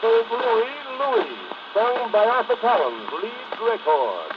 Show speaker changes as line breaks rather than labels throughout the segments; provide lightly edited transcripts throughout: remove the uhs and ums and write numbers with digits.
St. Louis, Louis, sung by Arthur Collins, lead record.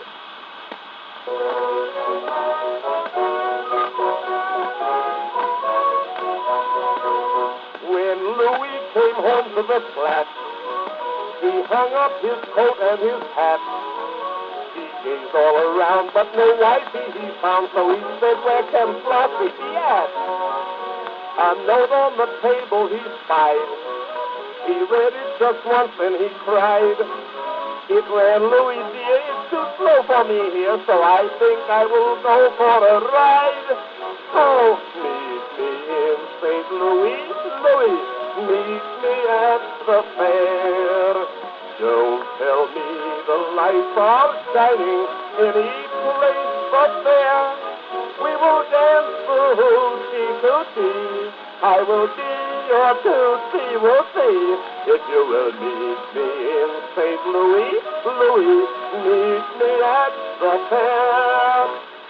When Louis came home to the flat, he hung up his coat and his hat. He gazed all around, but no wifey he found, so he said, "Where can Flossie be at?" A note on the table he spied. He read it just once and he cried. It ran, "Louis, dear, it's too slow for me here, so I think I will go for a ride. Oh, meet me in St. Louis, Louis, meet me at the fair. Don't tell me the lights are shining in each place but there. We will dance the hoochie-coochie. I will be your tootsie, we'll see. If you will meet me in St. Louis, Louis, meet me at the fair."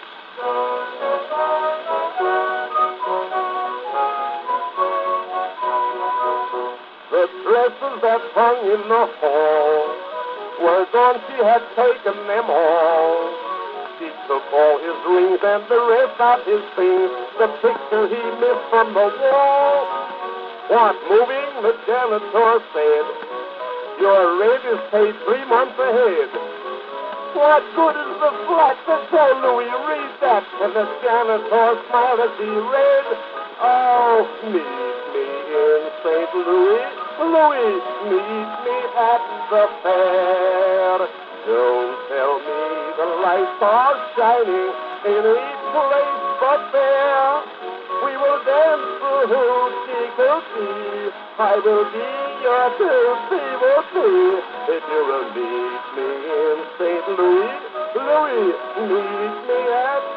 The dresses that hung in the hall were gone, she had taken them all. She took all his rings and the rest of his things, the picture he missed from the wall. "What, moving?" the janitor said. "Your rent is paid 3 months ahead." "What good is the flat?" said poor Louis. "Read that." And the janitor smiled as he read, "Oh, meet me in St. Louis, Louis, meet me at the fair. Don't tell me the lights are shining in each place but there. We will dance the hoochie-coochie. I will be your tootsie, we'll see. If you will meet me in St. Louis, Louis, meet me at